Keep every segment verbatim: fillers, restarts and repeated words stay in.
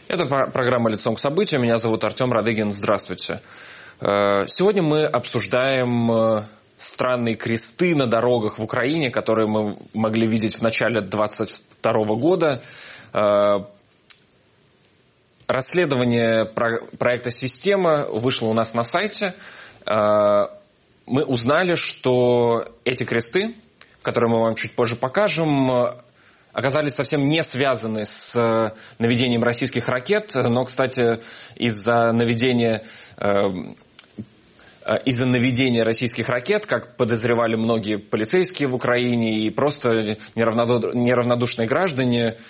Это программа «Лицом к событию». Меня зовут Артем Радыгин. Здравствуйте. Сегодня мы обсуждаем странные кресты на дорогах в Украине, которые мы могли видеть в начале двадцать второго года. Расследование проекта «Система» вышло у нас на сайте. Мы узнали, что эти кресты, которые мы вам чуть позже покажем, оказались совсем не связаны с наведением российских ракет, но, кстати, из-за наведения, из-за наведения российских ракет, как подозревали многие полицейские в Украине и просто неравнодушные граждане,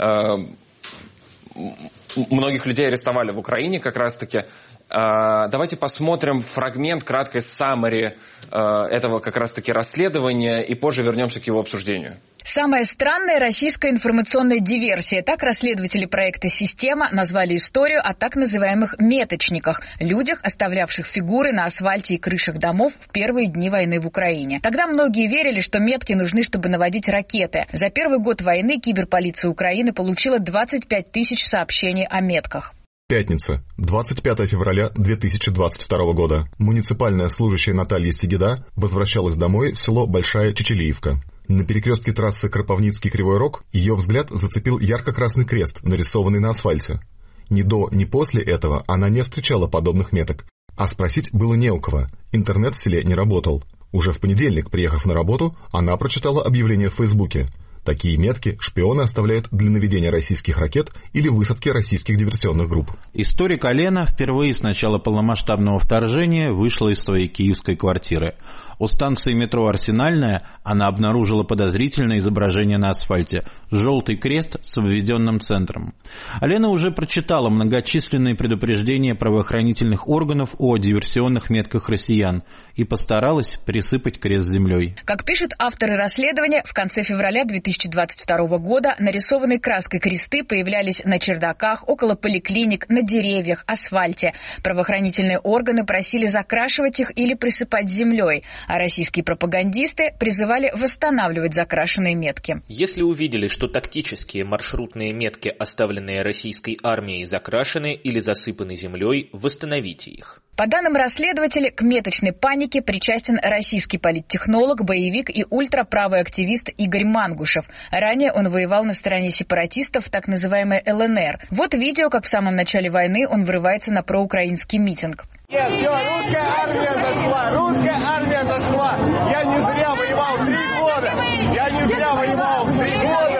многих людей арестовали в Украине как раз-таки. Давайте посмотрим фрагмент краткой саммари этого как раз-таки расследования и позже вернемся к его обсуждению. Самая странная российская информационная диверсия. Так расследователи проекта «Система» назвали историю о так называемых меточниках – людях, оставлявших фигуры на асфальте и крышах домов в первые дни войны в Украине. Тогда многие верили, что метки нужны, чтобы наводить ракеты. За первый год войны киберполиция Украины получила двадцать пять тысяч сообщений о метках. Пятница, двадцать пятого февраля две тысячи двадцать второго года. Муниципальная служащая Наталья Сигида возвращалась домой в село Большая Чечелиевка. На перекрестке трассы Кропивницкий-Кривой Рог ее взгляд зацепил ярко-красный крест, нарисованный на асфальте. Ни до, ни после этого она не встречала подобных меток. А спросить было не у кого. Интернет в селе не работал. Уже в понедельник, приехав на работу, она прочитала объявление в Фейсбуке. Такие метки шпионы оставляют для наведения российских ракет или высадки российских диверсионных групп. Историк Алена впервые с начала полномасштабного вторжения вышла из своей киевской квартиры. У станции метро «Арсенальная» она обнаружила подозрительное изображение на асфальте – желтый крест с обведенным центром. Алена уже прочитала многочисленные предупреждения правоохранительных органов о диверсионных метках россиян и постаралась присыпать крест землей. Как пишут авторы расследования, в конце февраля две тысячи двадцать второго года нарисованные краской кресты появлялись на чердаках, около поликлиник, на деревьях, асфальте. Правоохранительные органы просили закрашивать их или присыпать землей, а российские пропагандисты призывали восстанавливать закрашенные метки. Если увидели, что тактические маршрутные метки, оставленные российской армией, закрашены или засыпаны землей, восстановите их. По данным расследователей, к меточной панике причастен российский политтехнолог, боевик и ультраправый активист Игорь Мангушев. Ранее он воевал на стороне сепаратистов в так называемой эл эн эр. Вот видео, как в самом начале войны он врывается на проукраинский митинг. Нет, все, русская армия зашла, русская армия зашла. Я не зря воевал три года. Я не зря воевал три года.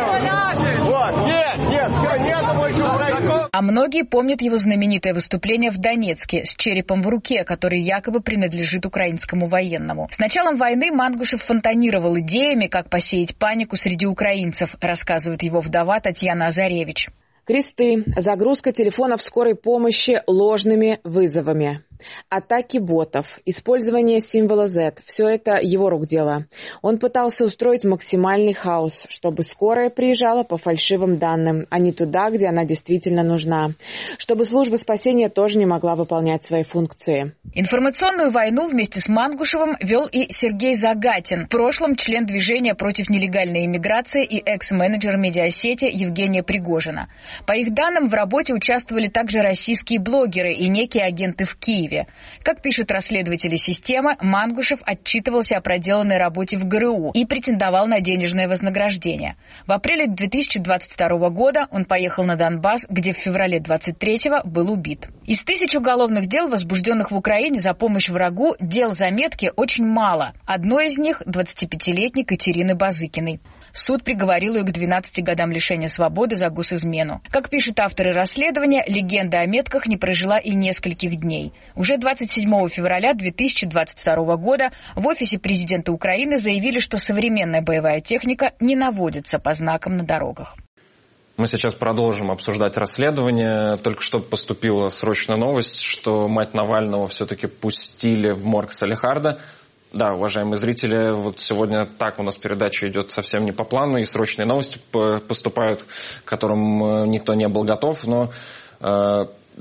Вот, нет, нет, все, нет больше Украины. А многие помнят его знаменитое выступление в Донецке с черепом в руке, который якобы принадлежит украинскому военному. С началом войны Мангушев фонтанировал идеями, как посеять панику среди украинцев, рассказывает его вдова Татьяна Азаревич. Кресты, загрузка телефонов скорой помощи ложными вызовами, атаки ботов, использование символа Z – все это его рук дело. Он пытался устроить максимальный хаос, чтобы скорая приезжала по фальшивым данным, а не туда, где она действительно нужна. Чтобы служба спасения тоже не могла выполнять свои функции. Информационную войну вместе с Мангушевым вел и Сергей Загатин, в прошлом член движения против нелегальной иммиграции и экс-менеджер медиасети Евгения Пригожина. По их данным, в работе участвовали также российские блогеры и некие агенты в Киеве. Как пишут расследователи «Системы», Мангушев отчитывался о проделанной работе в гэ эр у и претендовал на денежное вознаграждение. В апреле две тысячи двадцать второго года он поехал на Донбасс, где в феврале двадцать третьего был убит. Из тысяч уголовных дел, возбужденных в Украине за помощь врагу, дел заметки очень мало. Одно из них – двадцатипятилетней Катерины Базыкиной. Суд приговорил ее к двенадцати годам лишения свободы за госизмену. Как пишут авторы расследования, легенда о метках не прожила и нескольких дней. Уже двадцать седьмого февраля две тысячи двадцать второго года в офисе президента Украины заявили, что современная боевая техника не наводится по знакам на дорогах. Мы сейчас продолжим обсуждать расследование. Только что поступила срочная новость, что мать Навального все-таки пустили в морг Салехарда. Да, уважаемые зрители, вот сегодня так у нас передача идет совсем не по плану, и срочные новости поступают, к которым никто не был готов, но э,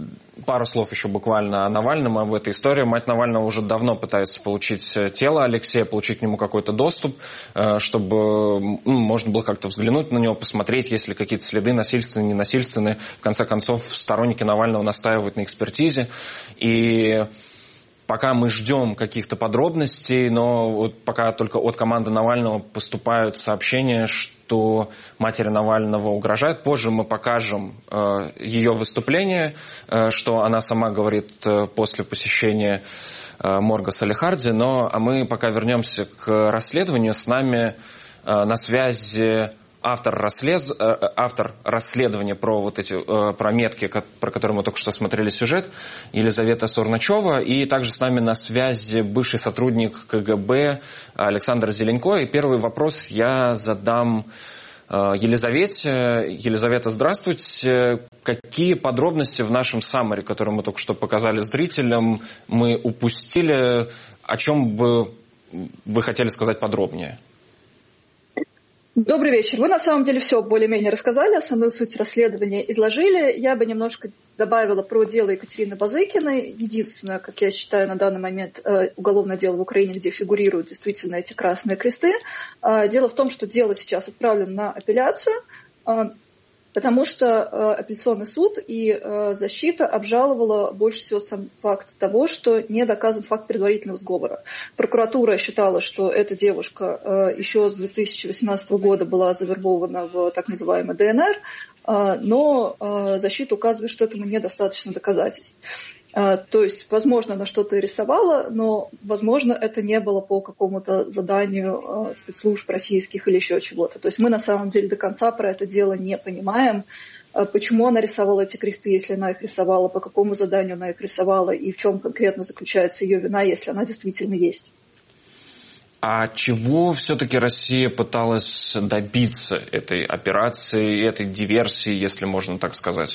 Пару слов еще буквально о Навальном, об этой истории. Мать Навального уже давно пытается получить тело Алексея, получить к нему какой-то доступ, чтобы ну, можно было как-то взглянуть на него, посмотреть, есть ли какие-то следы насильственные, ненасильственные. В конце концов, сторонники Навального настаивают на экспертизе. И пока мы ждем каких-то подробностей, но вот пока только от команды Навального поступают сообщения, что матери Навального угрожают. Позже мы покажем э, ее выступление, э, что она сама говорит э, после посещения э, морга Салехарди. Но а мы пока вернемся к расследованию. С нами э, на связи автор, расслед... автор расследования про вот эти про метки, про которые мы только что смотрели сюжет, Елизавета Сурначева, и также с нами на связи бывший сотрудник КГБ Александр Зеленко. И первый вопрос я задам Елизавете. Елизавета, здравствуйте. Какие подробности в нашем саммари, который мы только что показали зрителям, мы упустили? О чем бы вы хотели сказать подробнее? Добрый вечер. Вы на самом деле все более-менее рассказали, основную суть расследования изложили. Я бы немножко добавила про дело Екатерины Базыкиной. Единственное, как я считаю, на данный момент уголовное дело в Украине, где фигурируют действительно эти красные кресты. Дело в том, что дело сейчас отправлено на апелляцию, потому что апелляционный суд и защита обжаловала больше всего сам факт того, что не доказан факт предварительного сговора. Прокуратура считала, что эта девушка еще с две тысячи восемнадцатого года была завербована в так называемый ДНР, но защита указывает, что этому недостаточно доказательств. То есть, возможно, она что-то рисовала, но, возможно, это не было по какому-то заданию спецслужб российских или еще чего-то. То есть мы на самом деле до конца про это дело не понимаем, почему она рисовала эти кресты, если она их рисовала, по какому заданию она их рисовала и в чем конкретно заключается ее вина, если она действительно есть. А чего все-таки Россия пыталась добиться этой операции, этой диверсии, если можно так сказать?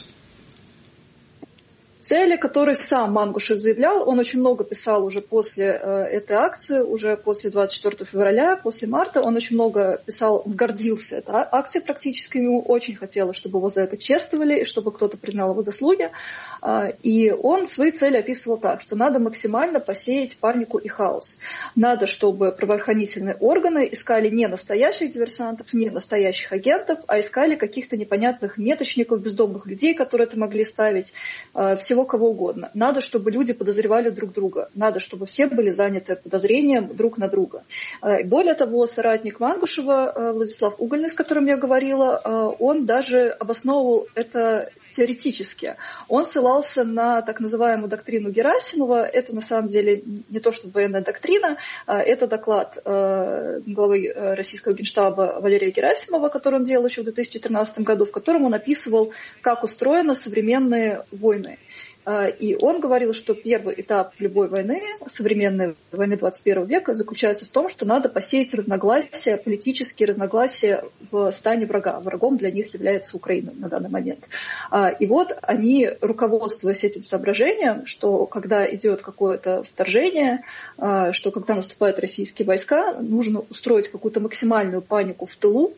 Цели, которые сам Мангушев заявлял, он очень много писал уже после э, этой акции, уже после двадцать четвёртого февраля, после марта, он очень много писал, он гордился этой акцией практически, ему очень хотелось, чтобы его за это чествовали, и чтобы кто-то признал его заслуги. Э, и он свои цели описывал так, что надо максимально посеять панику и хаос. Надо, чтобы правоохранительные органы искали не настоящих диверсантов, не настоящих агентов, а искали каких-то непонятных меточников, бездомных людей, которые это могли ставить, э, всего кого угодно. Надо, чтобы люди подозревали друг друга. Надо, чтобы все были заняты подозрением друг на друга. Более того, соратник Мангушева Владислав Угольный, с которым я говорила, он даже обосновывал это теоретически. Он ссылался на так называемую доктрину Герасимова. Это на самом деле не то, что военная доктрина, это доклад главы российского генштаба Валерия Герасимова, который он делал еще в две тысячи тринадцатом году, в котором он описывал, как устроены современные войны. И он говорил, что первый этап любой войны, современной войны двадцать первого века, заключается в том, что надо посеять разногласия, политические разногласия в стане врага. Врагом для них является Украина на данный момент. И вот они, руководствуясь этим соображением, что когда идет какое-то вторжение, что когда наступают российские войска, нужно устроить какую-то максимальную панику в тылу,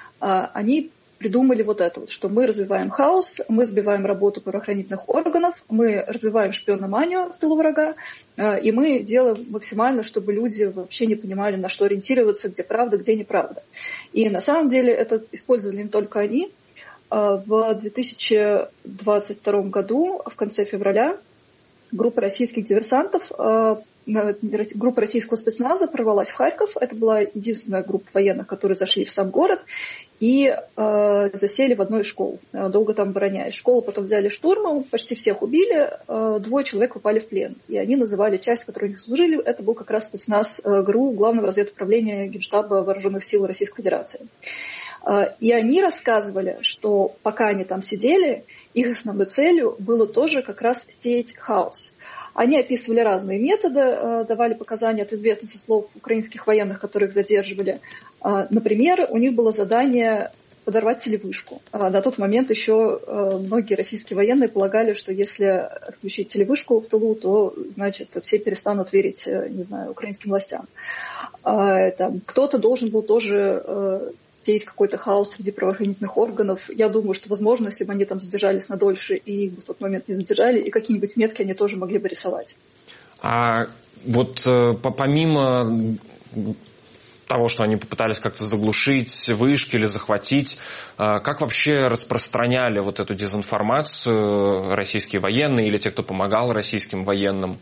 они придумали вот это вот, что мы развиваем хаос, мы сбиваем работу правоохранительных органов, мы развиваем шпиономанию в тылу врага, и мы делаем максимально, чтобы люди вообще не понимали, на что ориентироваться, где правда, где неправда. И на самом деле это использовали не только они. В две тысячи двадцать втором году, в конце февраля, группа российских диверсантов, группа российского спецназа прорвалась в Харьков. Это была единственная группа военных, которые зашли в сам город и э, засели в одной из школ, долго там обороняясь. Школу потом взяли штурмом, почти всех убили, э, двое человек попали в плен. И они называли часть, в которой они служили, это был как раз спецназ э, ГРУ, Главного разведуправления Генштаба Вооруженных сил Российской Федерации. И они рассказывали, что пока они там сидели, их основной целью было тоже как раз сеять хаос. Они описывали разные методы, давали показания от известных со слов украинских военных, которых задерживали. Например, у них было задание подорвать телевышку. На тот момент еще многие российские военные полагали, что если отключить телевышку в тылу, то, значит, все перестанут верить, не знаю, украинским властям. Там, кто-то должен был тоже сеять какой-то хаос среди правоохранительных органов. Я думаю, что, возможно, если бы они там задержались на дольше и их в тот момент не задержали, и какие-нибудь метки они тоже могли бы рисовать. А вот помимо того, что они попытались как-то заглушить вышки или захватить, как вообще распространяли вот эту дезинформацию российские военные или те, кто помогал российским военным?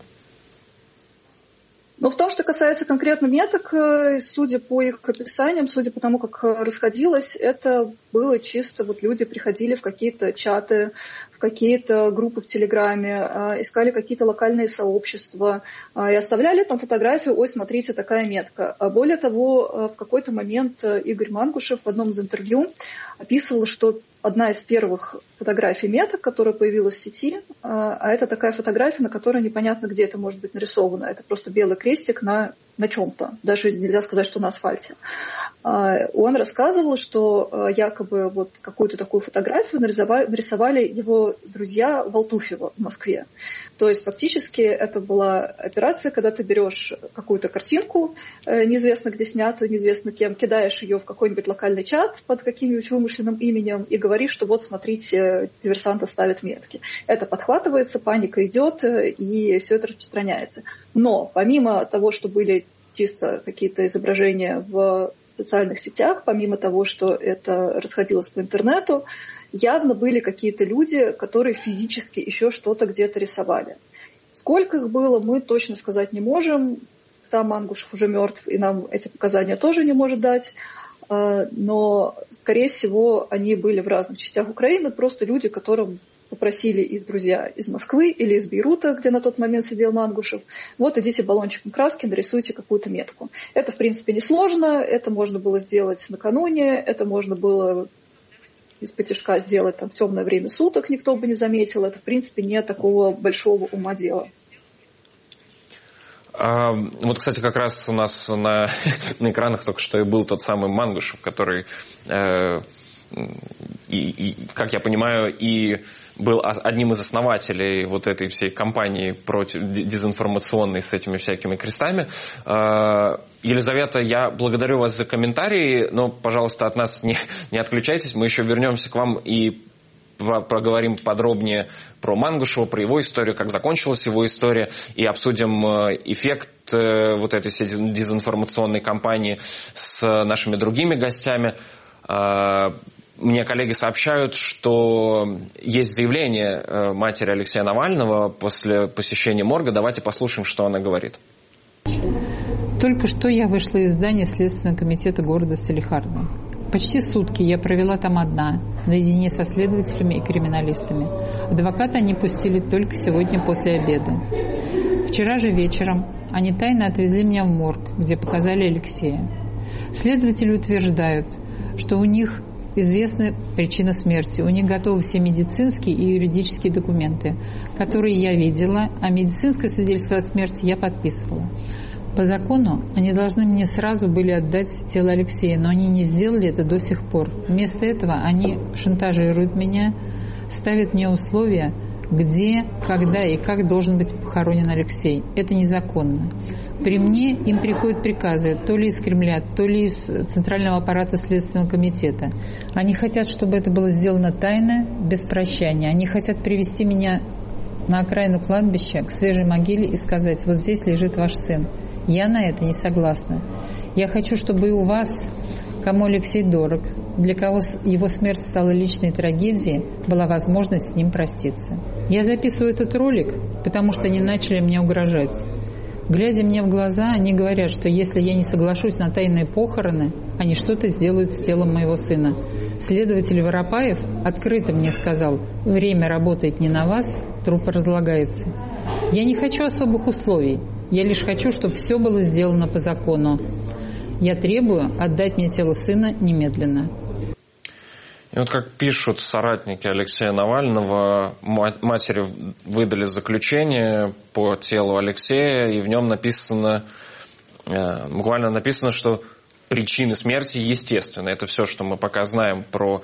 Но в том, что касается конкретно меток, судя по их описаниям, судя по тому, как расходилось, это было чисто, вот люди приходили в какие-то чаты, в какие-то группы в Телеграме, искали какие-то локальные сообщества и оставляли там фотографию: ой, смотрите, такая метка. Более того, в какой-то момент Игорь Мангушев в одном из интервью описывал, что одна из первых фотографий меток, которая появилась в сети, а это такая фотография, на которой непонятно, где это может быть нарисовано. Это просто белый крестик на, на чем-то. Даже нельзя сказать, что на асфальте. Он рассказывал, что якобы вот какую-то такую фотографию нарисовали, нарисовали его друзья в Алтуфьево в Москве. То есть фактически это была операция, когда ты берешь какую-то картинку, неизвестно где снятую, неизвестно кем, кидаешь ее в какой-нибудь локальный чат под каким-нибудь вымышленным именем и говоришь, что вот смотрите, диверсанты ставят метки. Это подхватывается, паника идет, и все это распространяется. Но помимо того, что были чисто какие-то изображения в социальных сетях, помимо того, что это расходилось по интернету, явно были какие-то люди, которые физически еще что-то где-то рисовали. Сколько их было, мы точно сказать не можем. Сам Мангушев уже мертв, и нам эти показания тоже не может дать. Но, скорее всего, они были в разных частях Украины, просто люди, которым попросили их друзья из Москвы или из Бейрута, где на тот момент сидел Мангушев: вот идите баллончиком краски, нарисуйте какую-то метку. Это, в принципе, несложно, это можно было сделать накануне, это можно было из-под тяжка сделать там в темное время суток, никто бы не заметил. Это, в принципе, не такого большого ума дело. А, вот, кстати, как раз у нас на, на экранах только что и был тот самый Мангушев, который, э, и, и, как я понимаю, и был одним из основателей вот этой всей кампании против дезинформационной с этими всякими крестами. Елизавета, я благодарю вас за комментарии, но, пожалуйста, от нас не, не отключайтесь, мы еще вернемся к вам и проговорим подробнее про Мангушева, про его историю, как закончилась его история, и обсудим эффект вот этой всей дезинформационной кампании с нашими другими гостями. Мне коллеги сообщают, что есть заявление матери Алексея Навального после посещения морга. Давайте послушаем, что она говорит. Только что я вышла из здания Следственного комитета города Салехарда. Почти сутки я провела там одна, наедине со следователями и криминалистами. Адвоката они пустили только сегодня после обеда. Вчера же вечером они тайно отвезли меня в морг, где показали Алексея. Следователи утверждают, что у них известна причина смерти. У них готовы все медицинские и юридические документы, которые я видела, а медицинское свидетельство о смерти я подписывала. По закону они должны мне сразу были отдать тело Алексея, но они не сделали это до сих пор. Вместо этого они шантажируют меня, ставят мне условия, где, когда и как должен быть похоронен Алексей. Это незаконно. При мне им приходят приказы то ли из Кремля, то ли из Центрального аппарата Следственного комитета. Они хотят, чтобы это было сделано тайно, без прощания. Они хотят привести меня на окраину кладбища, к свежей могиле и сказать: вот здесь лежит ваш сын. Я на это не согласна. Я хочу, чтобы и у вас, кому Алексей дорог, для кого его смерть стала личной трагедией, была возможность с ним проститься. Я записываю этот ролик, потому что они начали мне угрожать. Глядя мне в глаза, они говорят, что если я не соглашусь на тайные похороны, они что-то сделают с телом моего сына. Следователь Воропаев открыто мне сказал: время работает не на вас, труп разлагается. Я не хочу особых условий. Я лишь хочу, чтобы все было сделано по закону. Я требую отдать мне тело сына немедленно. И вот как пишут соратники Алексея Навального, матери выдали заключение по телу Алексея, и в нем написано, буквально написано, что причины смерти естественны. Это все, что мы пока знаем про,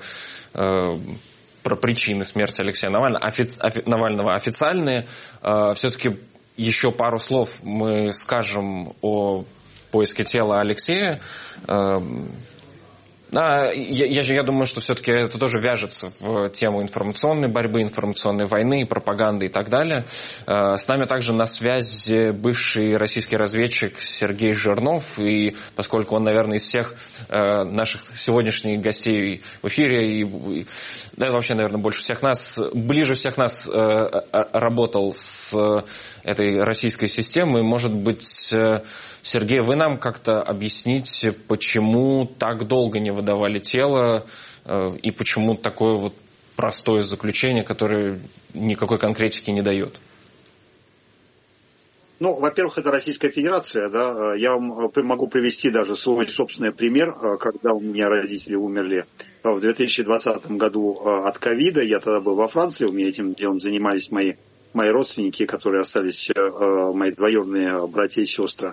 про причины смерти Алексея Навального. Офи, офи, Навального официальные. Все-таки еще пару слов мы скажем о поиске тела Алексея. Да, я, я, я думаю, что все-таки это тоже вяжется в тему информационной борьбы, информационной войны, пропаганды и так далее. С нами также на связи бывший российский разведчик Сергей Жирнов, и поскольку он, наверное, из всех наших сегодняшних гостей в эфире, и, да, вообще, наверное, больше всех нас, ближе всех нас работал с этой российской системой, может быть, Сергей, вы нам как-то объясните, почему так долго не выдавали тело и почему такое вот простое заключение, которое никакой конкретики не дает? Ну, во-первых, это Российская Федерация, да, я вам могу привести даже свой собственный пример, когда у меня родители умерли в две тысячи двадцатом году от ковида, я тогда был во Франции, у меня этим делом занимались мои, мои родственники, которые остались, мои двоюродные братья и сестры.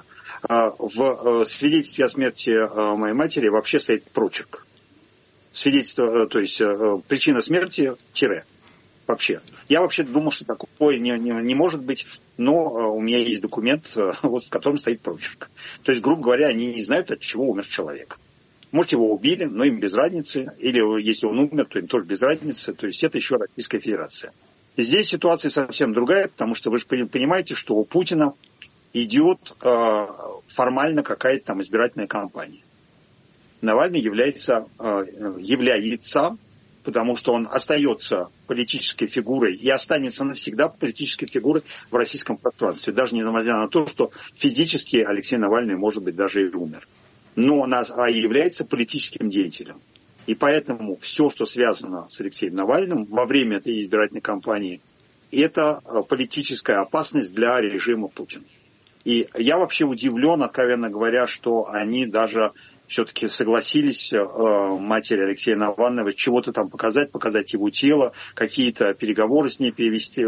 В свидетельстве о смерти моей матери вообще стоит прочерк. Свидетельство, то есть причина смерти, тире. Вообще. Я вообще думал, что такое не, не, не может быть, но у меня есть документ, вот, в котором стоит прочерк. То есть, грубо говоря, они не знают, от чего умер человек. Может, его убили, но им без разницы. Или если он умер, то им тоже без разницы. То есть, это еще Российская Федерация. Здесь ситуация совсем другая, потому что вы же понимаете, что у Путина идет э, формально какая-то там избирательная кампания. Навальный является, э, является, потому что он остается политической фигурой и останется навсегда политической фигурой в российском пространстве, даже несмотря на то, что физически Алексей Навальный, может быть, даже и умер. Но он а является политическим деятелем. И поэтому все, что связано с Алексеем Навальным во время этой избирательной кампании, это политическая опасность для режима Путина. И я вообще удивлен, откровенно говоря, что они даже все-таки согласились, э, матери Алексея Навального, чего-то там показать, показать его тело, какие-то переговоры с ней перевести,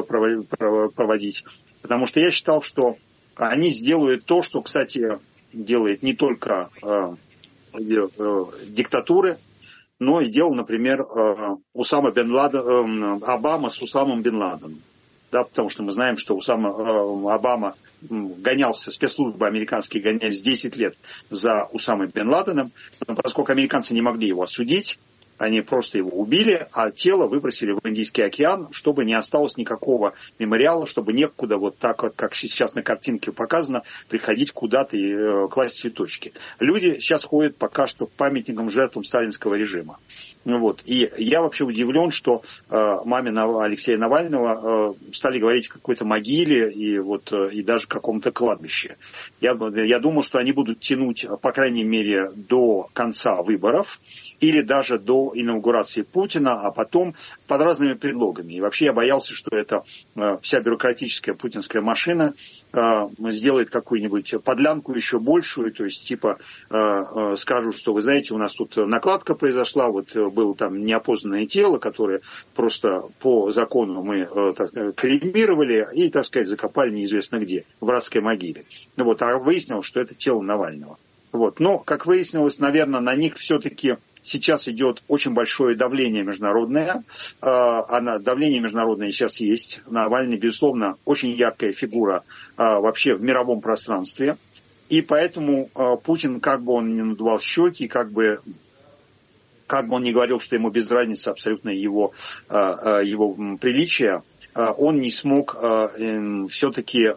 проводить. Потому что я считал, что они сделают то, что, кстати, делает не только э, э, диктатуры, но и делал, например, э, Усама бен Ладен, э, Обама с Усамом бен Ладеном. Да, потому что мы знаем, что Усама э, Обама гонялся, спецслужбы американские гонялись десять лет за Усамой бен Ладеном, но поскольку американцы не могли его осудить, они просто его убили, а тело выбросили в Индийский океан, чтобы не осталось никакого мемориала, чтобы некуда, вот так вот, как сейчас на картинке показано, приходить куда-то и э, класть цветочки. Люди сейчас ходят пока что к памятникам жертвам сталинского режима. Вот. И я вообще удивлен, что э, маме Алексея Навального э, стали говорить о какой-то могиле и, вот, э, и даже каком-то кладбище. Я, я думаю, что они будут тянуть, по крайней мере, до конца выборов или даже до инаугурации Путина, а потом под разными предлогами. И вообще я боялся, что эта э, вся бюрократическая путинская машина э, сделает какую-нибудь подлянку еще большую, то есть типа э, э, скажут, что вы знаете, у нас тут накладка произошла, вот было там неопознанное тело, которое просто по закону мы э, так, кремировали и, так сказать, закопали неизвестно где, в братской могиле. Вот, а выяснилось, что это тело Навального. Вот. Но, как выяснилось, наверное, на них все-таки сейчас идет очень большое давление международное. А давление международное сейчас есть. Навальный, безусловно, очень яркая фигура вообще в мировом пространстве. И поэтому Путин, как бы он ни надувал щеки, как бы, как бы он ни говорил, что ему без разницы абсолютно его, его приличия, он не смог все-таки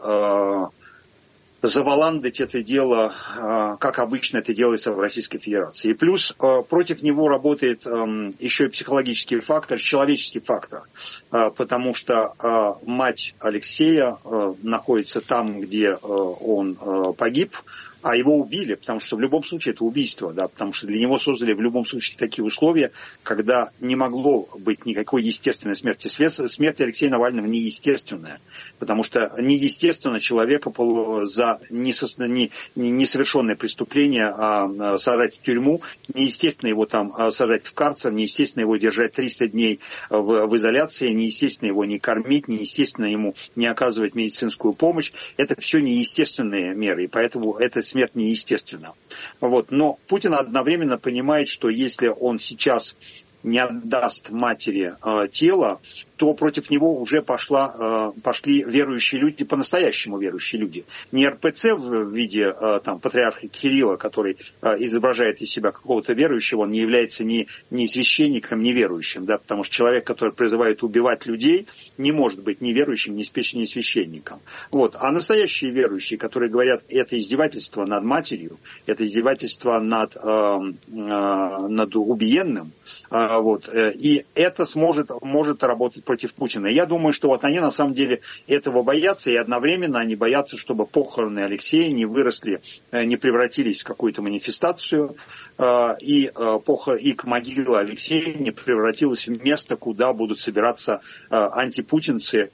заваландать это дело, как обычно это делается в Российской Федерации. И плюс против него работает еще и психологический фактор, человеческий фактор, потому что мать Алексея находится там, где он погиб, а его убили, потому что в любом случае это убийство, да, потому что для него создали в любом случае такие условия, когда не могло быть никакой естественной смерти. Смерть Алексея Навального неестественная, потому что неестественно человека за несовершенное преступление а сажать в тюрьму, неестественно его там сажать в карцер, неестественно его держать триста дней в, в изоляции, неестественно его не кормить, неестественно ему не оказывать медицинскую помощь. Это все неестественные меры, и поэтому это смерть неестественна. Вот. Но Путин одновременно понимает, что если он сейчас не отдаст матери э, тело, то против него уже пошла, пошли верующие люди, по-настоящему верующие люди. Не эр пэ цэ в виде там, патриарха Кирилла, который изображает из себя какого-то верующего, он не является ни, ни священником, ни верующим, да, потому что человек, который призывает убивать людей, не может быть ни верующим, ни священником. Вот. А настоящие верующие, которые говорят, это издевательство над матерью, это издевательство над, э, э, над убиенным, э, вот, э, и это сможет, может работать против Путина. Я думаю, что вот они на самом деле этого боятся, и одновременно они боятся, чтобы похороны Алексея не выросли, э, не превратились в какую-то манифестацию, э, и, э, пох... и к могиле Алексея не превратилась в место, куда будут собираться э, антипутинцы,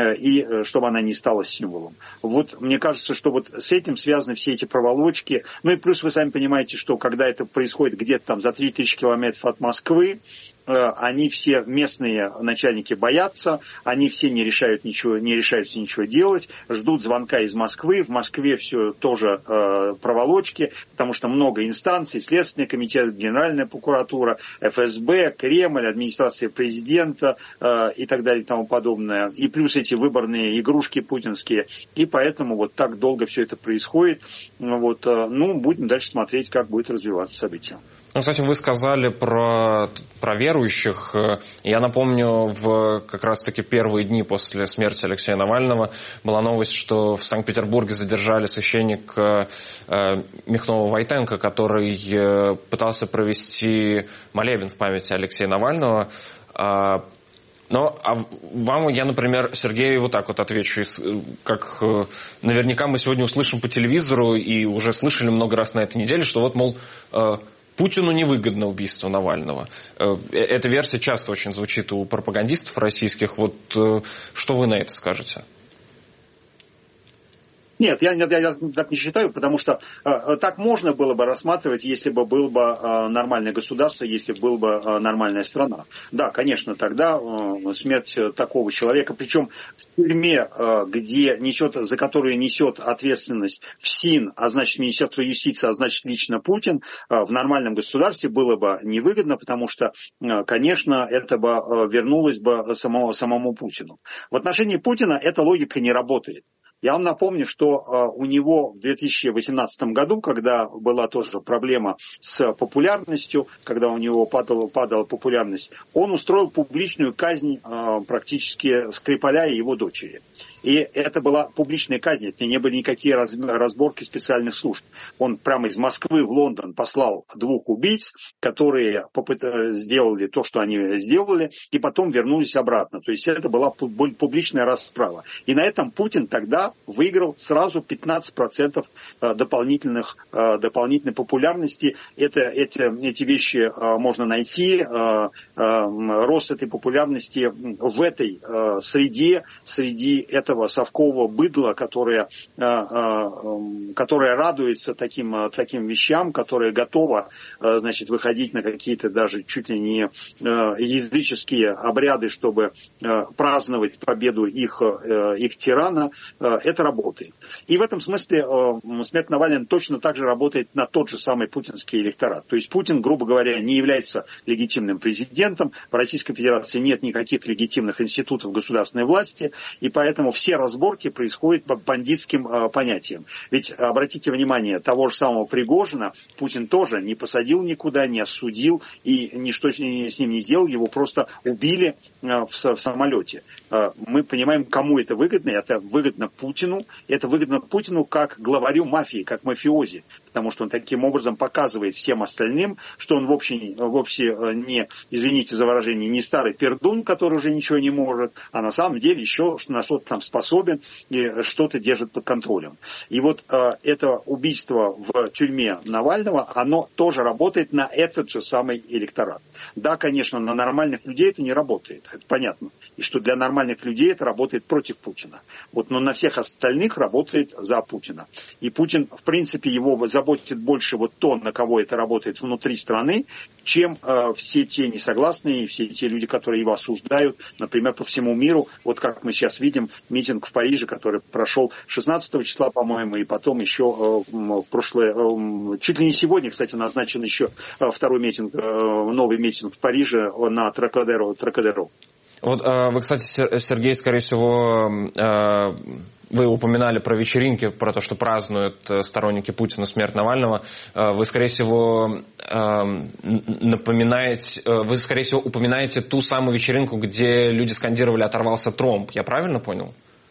и чтобы она не стала символом. Вот мне кажется, что вот с этим связаны все эти проволочки. Ну и плюс вы сами понимаете, что когда это происходит где-то там за три тысячи километров от Москвы, они все местные начальники боятся, они все не решают ничего, не решаются ничего делать, ждут звонка из Москвы. В Москве все тоже э, проволочки, потому что много инстанций, Следственный комитет, Генеральная прокуратура, эф эс бэ, Кремль, администрация президента э, и так далее и тому подобное. И плюс эти выборные игрушки путинские. И поэтому вот так долго все это происходит. Вот, э, ну, будем дальше смотреть, как будет развиваться событие. Ну, кстати, вы сказали про, про верующих. Я напомню, в как раз-таки первые дни после смерти Алексея Навального была новость, что в Санкт-Петербурге задержали священника э, Михнова Войтенко, который э, пытался провести молебен в память Алексея Навального. А, но а вам я, например, Сергей, вот так вот отвечу, как наверняка мы сегодня услышим по телевизору и уже слышали много раз на этой неделе, что вот, мол, э, Путину невыгодно убийство Навального. Эта версия часто очень звучит у пропагандистов российских. Вот что вы на это скажете? Нет, я, я, я так не считаю, потому что э, так можно было бы рассматривать, если бы было бы э, нормальное государство, если бы была бы э, нормальная страна. Да, конечно, тогда э, смерть такого человека, причем в тюрьме, э, где несет, за которую несет ответственность ФСИН, а значит Министерство юстиции, а значит лично Путин, э, в нормальном государстве было бы невыгодно, потому что, э, конечно, это бы э, вернулось бы самому, самому Путину. В отношении Путина эта логика не работает. Я вам напомню, что э, у него в две тысячи восемнадцатом году, когда была тоже проблема с популярностью, когда у него падала, падала популярность, он устроил публичную казнь э, практически Скрипаля и его дочери. И это была публичная казнь, это не были никакие разборки специальных служб. Он прямо из Москвы в Лондон послал двух убийц, которые сделали то, что они сделали, и потом вернулись обратно. То есть это была публичная расправа. И на этом Путин тогда выиграл сразу пятнадцать процентов дополнительных, дополнительной популярности. Это, эти, эти вещи можно найти. Рост этой популярности в этой среде, среди этого совкового быдла, которое, которое радуется таким, таким вещам, которое готово, значит, выходить на какие-то даже чуть ли не языческие обряды, чтобы праздновать победу их, их тирана, это работает. И в этом смысле смерть Навального точно так же работает на тот же самый путинский электорат. То есть Путин, грубо говоря, не является легитимным президентом, в Российской Федерации нет никаких легитимных институтов государственной власти, и поэтому все разборки происходят по бандитским э, понятиям. Ведь, обратите внимание, того же самого Пригожина Путин тоже не посадил никуда, не осудил и ничто с ним не сделал, его просто убили э, в, в самолете. Э, мы понимаем, кому это выгодно. Это выгодно Путину. Это выгодно Путину как главарю мафии, как мафиози. Потому что он таким образом показывает всем остальным, что он вовсе, вовсе не, извините за выражение, не старый пердун, который уже ничего не может, а на самом деле еще на что-то там способен и что-то держит под контролем. И вот э, это убийство в тюрьме Навального, оно тоже работает на этот же самый электорат. Да, конечно, на нормальных людей это не работает, это понятно. И что для нормальных людей это работает против Путина. Вот, но на всех остальных работает за Путина. И Путин, в принципе, его заботит больше вот то, на кого это работает внутри страны, чем э, все те несогласные, все те люди, которые его осуждают, например, по всему миру. Вот как мы сейчас видим, митинг в Париже, который прошел шестнадцатого числа, по-моему, и потом еще э, в прошлое, э, чуть ли не сегодня, кстати, назначен еще э, второй митинг, э, новый митинг в Париже на Трокадеро. Трокадеро. Вот вы, кстати, Сергей, скорее всего, вы упоминали про вечеринки, про то, что празднуют сторонники Путина смерть Навального. Вы, скорее всего, напоминаете, вы, скорее всего, упоминаете ту самую вечеринку, где люди скандировали «оторвался тромб». Я правильно понял?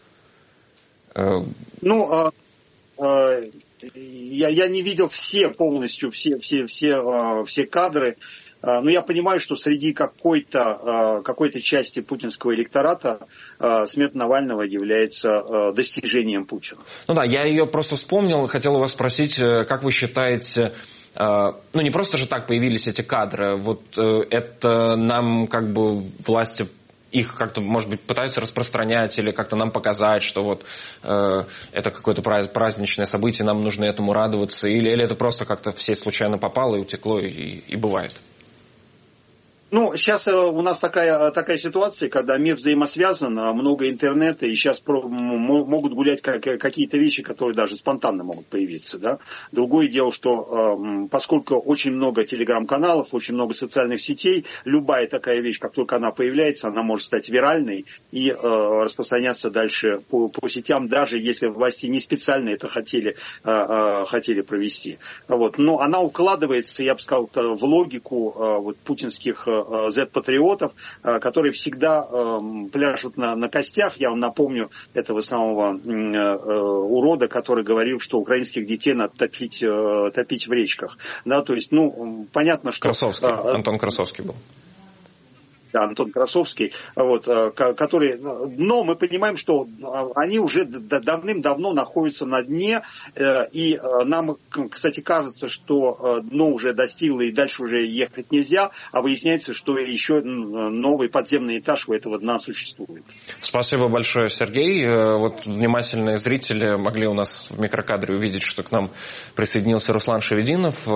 Ну, а, а, я, я не видел все полностью, все, все, все, все кадры. Но я понимаю, что среди какой-то, какой-то части путинского электората смерть Навального является достижением Путина. Ну да, я ее просто вспомнил, хотел у вас спросить, как вы считаете, ну не просто же так появились эти кадры, вот это нам как бы власти их как-то, может быть, пытаются распространять или как-то нам показать, что вот э, это какое-то праздничное событие, нам нужно этому радоваться, или, или это просто как-то все случайно попало и утекло, и, и бывает? Ну, сейчас у нас такая, такая ситуация, когда мир взаимосвязан, много интернета, и сейчас могут гулять какие-то вещи, которые даже спонтанно могут появиться. Да? Другое дело, что поскольку очень много телеграм-каналов, очень много социальных сетей, любая такая вещь, как только она появляется, она может стать виральной и распространяться дальше по, по сетям, даже если власти не специально это хотели, хотели провести. Вот. Но она укладывается, я бы сказал, в логику вот, путинских зет-патриотов, которые всегда пляшут на, на костях. Я вам напомню этого самого урода, который говорил, что украинских детей надо топить, топить в речках. Да, то есть, ну, понятно, что... Красовский, Антон Красовский был. Да, Антон Красовский, вот, который, но мы понимаем, что они уже давным-давно находятся на дне, и нам, кстати, кажется, что дно уже достигло и дальше уже ехать нельзя, а выясняется, что еще новый подземный этаж у этого дна существует. Спасибо большое, Сергей. Вот внимательные зрители могли у нас в микрокадре увидеть, что к нам присоединился Руслан Шевединов.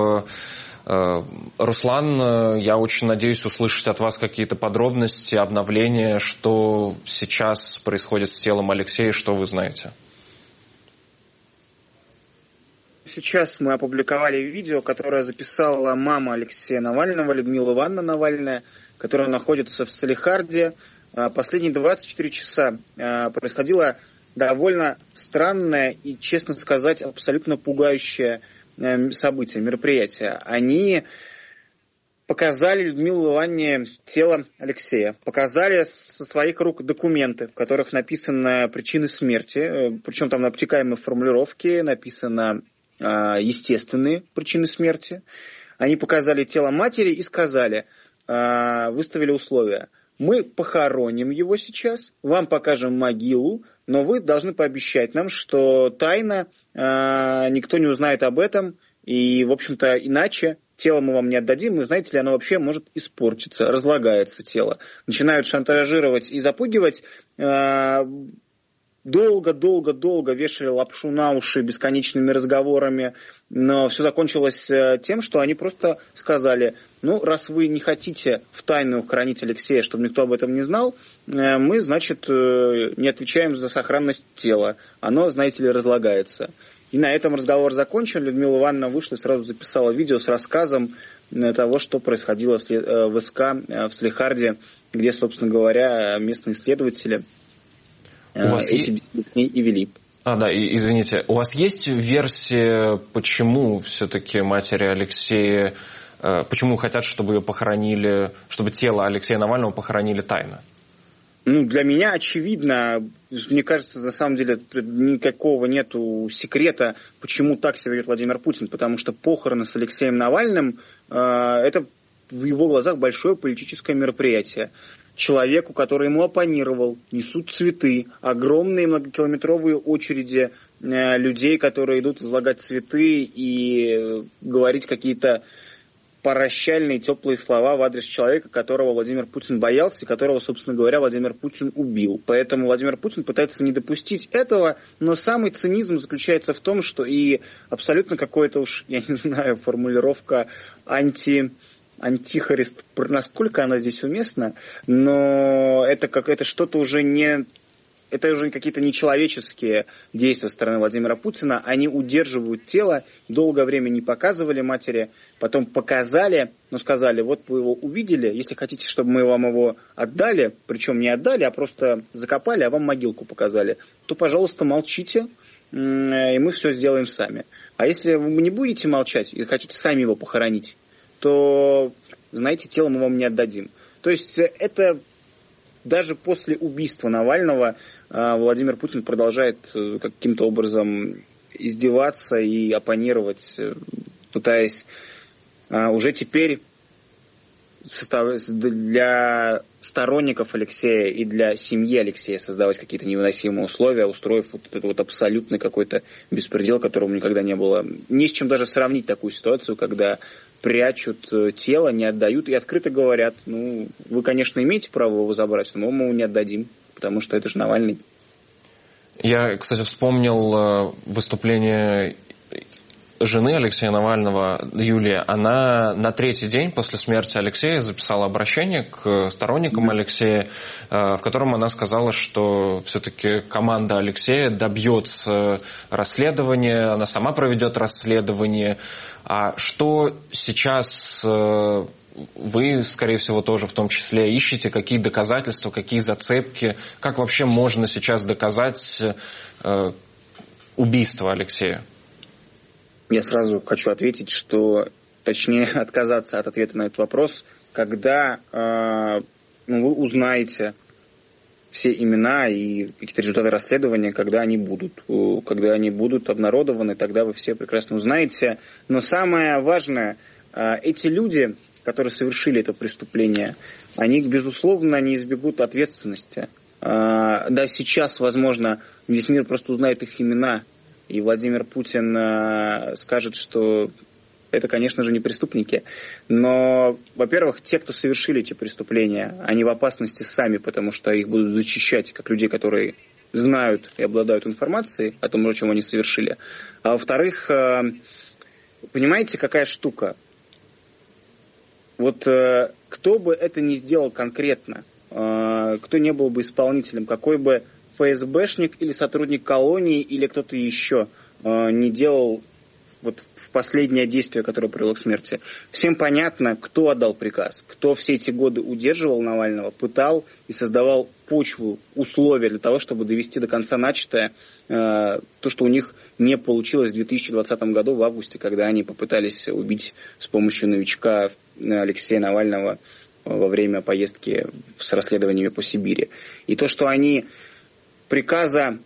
Руслан, я очень надеюсь услышать от вас какие-то подробности, обновления, что сейчас происходит с телом Алексея, что вы знаете. Сейчас мы опубликовали видео, которое записала мама Алексея Навального, Людмила Ивановна Навальная, которая находится в Салехарде. Последние двадцать четыре часа происходило довольно странное и, честно сказать, абсолютно пугающее события, мероприятия. Они показали Людмиле Ивановне тело Алексея, показали со своих рук документы, в которых написаны причины смерти, причем там на обтекаемой формулировке написано э, естественные причины смерти. Они показали тело матери и сказали, э, выставили условия. Мы похороним его сейчас, вам покажем могилу, но вы должны пообещать нам, что тайно э, никто не узнает об этом, и, в общем-то, иначе тело мы вам не отдадим, и, знаете ли, оно вообще может испортиться, разлагается тело. Начинают шантажировать и запугивать. Э, долго-долго-долго вешали лапшу на уши бесконечными разговорами, но все закончилось тем, что они просто сказали, ну, раз вы не хотите в тайну хранить Алексея, чтобы никто об этом не знал, мы, значит, не отвечаем за сохранность тела. Оно, знаете ли, разлагается. И на этом разговор закончен. Людмила Ивановна вышла и сразу записала видео с рассказом того, что происходило в СК в Салехарде, где, собственно говоря, местные исследователи у вас эти беседы с ней и вели. А, да, и, извините, у вас есть версия, почему все-таки матери Алексея, э, почему хотят, чтобы ее похоронили, чтобы тело Алексея Навального похоронили тайно? Ну, для меня очевидно, мне кажется, на самом деле никакого нету секрета, почему так себя ведет Владимир Путин, потому что похороны с Алексеем Навальным э, это в его глазах большое политическое мероприятие. Человеку, который ему оппонировал, несут цветы, огромные многокилометровые очереди э, людей, которые идут возлагать цветы и э, говорить какие-то прощальные, теплые слова в адрес человека, которого Владимир Путин боялся и которого, собственно говоря, Владимир Путин убил. Поэтому Владимир Путин пытается не допустить этого, но самый цинизм заключается в том, что и абсолютно какое-то уж, я не знаю, формулировка анти... антихрист, насколько она здесь уместна, но это как это что-то уже не это уже какие-то нечеловеческие действия со стороны Владимира Путина. Они удерживают тело, долгое время не показывали матери, потом показали, но сказали, вот вы его увидели, если хотите, чтобы мы вам его отдали, причем не отдали, а просто закопали, а вам могилку показали, то, пожалуйста, молчите, и мы все сделаем сами. А если вы не будете молчать и хотите сами его похоронить, то, знаете, тело мы вам не отдадим. То есть это даже после убийства Навального Владимир Путин продолжает каким-то образом издеваться и оппонировать, пытаясь уже теперь для сторонников Алексея и для семьи Алексея создавать какие-то невыносимые условия, устроив вот этот вот абсолютный какой-то беспредел, которого никогда не было. Не с чем даже сравнить такую ситуацию, когда прячут тело, не отдают и открыто говорят, ну, вы, конечно, имеете право его забрать, но мы его не отдадим, потому что это же Навальный. Я, кстати, вспомнил выступление жены Алексея Навального, Юлии. Она на третий день после смерти Алексея записала обращение к сторонникам Алексея, в котором она сказала, что все-таки команда Алексея добьется расследования, она сама проведет расследование. А что сейчас вы, скорее всего, тоже в том числе ищете, какие доказательства, какие зацепки, как вообще можно сейчас доказать убийство Алексея? Я сразу хочу ответить, что, точнее, отказаться от ответа на этот вопрос, когда э, ну, вы узнаете все имена и какие-то результаты расследования, когда они будут. Когда они будут обнародованы, тогда вы все прекрасно узнаете. Но самое важное, э, эти люди, которые совершили это преступление, они, безусловно, не избегут ответственности. Э, да, сейчас, возможно, весь мир просто узнает их имена, и Владимир Путин э, скажет, что это, конечно же, не преступники. Но, во-первых, те, кто совершили эти преступления, они в опасности сами, потому что их будут защищать как людей, которые знают и обладают информацией о том, о чем они совершили. А во-вторых, э, понимаете, какая штука? Вот э, кто бы это ни сделал конкретно, э, кто не был бы исполнителем, какой бы ФСБшник или сотрудник колонии или кто-то еще э, не делал вот в последнее действие, которое привело к смерти. Всем понятно, кто отдал приказ, кто все эти годы удерживал Навального, пытал и создавал почву, условия для того, чтобы довести до конца начатое, э, то, что у них не получилось в две тысячи двадцатом году, в августе, когда они попытались убить с помощью новичка Алексея Навального во время поездки с расследованиями по Сибири. И то, что они приказа,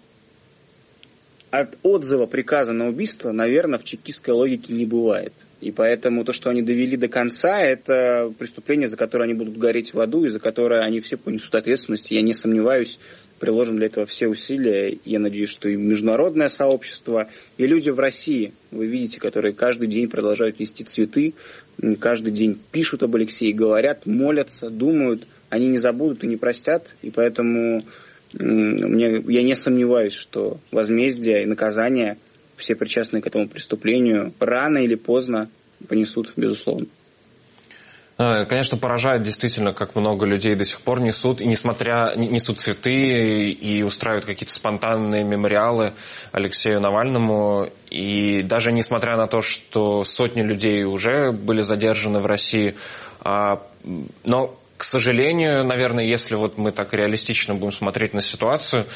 от отзыва приказа на убийство, наверное, в чекистской логике не бывает. И поэтому то, что они довели до конца, это преступление, за которое они будут гореть в аду, и за которое они все понесут ответственность. Я не сомневаюсь, приложим для этого все усилия. Я надеюсь, что и международное сообщество, и люди в России, вы видите, которые каждый день продолжают нести цветы, каждый день пишут об Алексее, говорят, молятся, думают, они не забудут и не простят. И поэтому Мне, я не сомневаюсь, что возмездие и наказание все причастные к этому преступлению рано или поздно понесут, безусловно. Конечно, поражает действительно, как много людей до сих пор несут, и несмотря несут цветы и устраивают какие-то спонтанные мемориалы Алексею Навальному. И даже несмотря на то, что сотни людей уже были задержаны в России, но к сожалению, наверное, если вот мы так реалистично будем смотреть на ситуацию,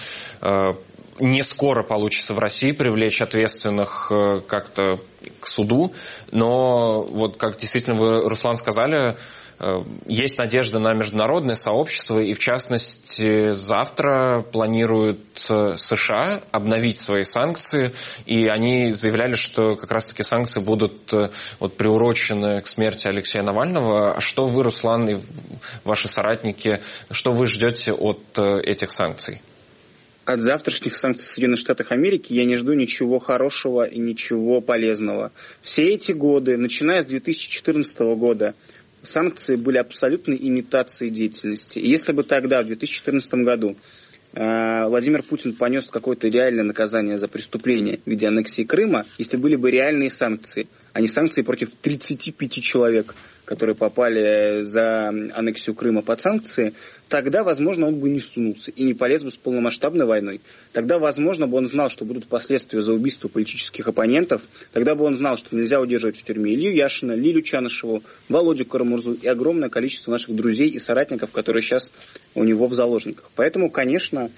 не скоро получится в России привлечь ответственных как-то к суду, но вот как действительно вы, Руслан, сказали, есть надежда на международное сообщество, и в частности завтра планируют США обновить свои санкции, и они заявляли, что как раз-таки санкции будут вот приурочены к смерти Алексея Навального. А что вы, Руслан, и ваши соратники, что вы ждете от этих санкций? От завтрашних санкций Соединенных Штатов Америки я не жду ничего хорошего и ничего полезного. Все эти годы, начиная с две тысячи четырнадцатого года, санкции были абсолютной имитацией деятельности. И если бы тогда, в две тысячи четырнадцатом году, Владимир Путин понес какое-то реальное наказание за преступление в виде аннексии Крыма, если были бы реальные санкции, а не санкции против тридцати пяти человек, которые попали за аннексию Крыма под санкции, тогда, возможно, он бы не сунулся и не полез бы с полномасштабной войной. Тогда, возможно, бы он знал, что будут последствия за убийство политических оппонентов. Тогда бы он знал, что нельзя удерживать в тюрьме Илью Яшина, Лилю Чанышеву, Володю Карамурзу и огромное количество наших друзей и соратников, которые сейчас у него в заложниках. Поэтому, конечно,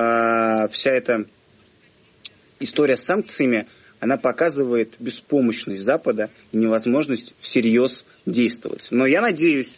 вся эта история с санкциями, она показывает беспомощность Запада и невозможность всерьез действовать. Но я надеюсь,